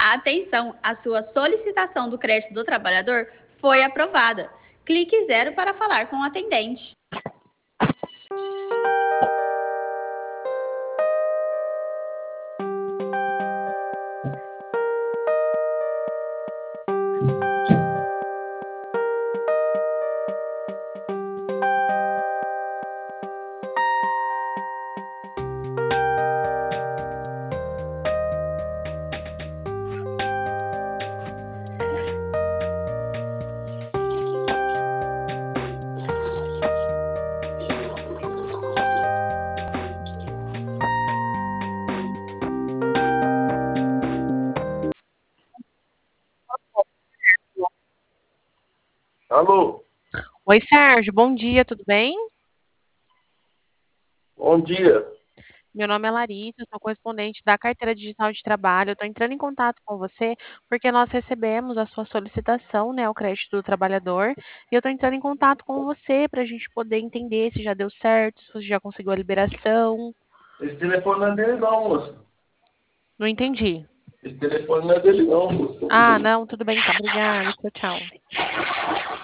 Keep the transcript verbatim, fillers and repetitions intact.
Atenção, a sua solicitação do crédito do trabalhador foi aprovada. Clique zero para falar com o atendente. Alô? Oi, Sérgio, bom dia, tudo bem? Bom dia. Meu nome é Larissa, eu sou correspondente da Carteira Digital de Trabalho. Eu estou entrando em contato com você porque nós recebemos a sua solicitação, né, ao crédito do trabalhador. E eu estou entrando em contato com você para a gente poder entender se já deu certo, se você já conseguiu a liberação. Esse telefone não é dele não, moço. Não entendi. Esse telefone não é dele não, moço. Ah, não, tudo bem, então. Obrigada, tchau, tchau.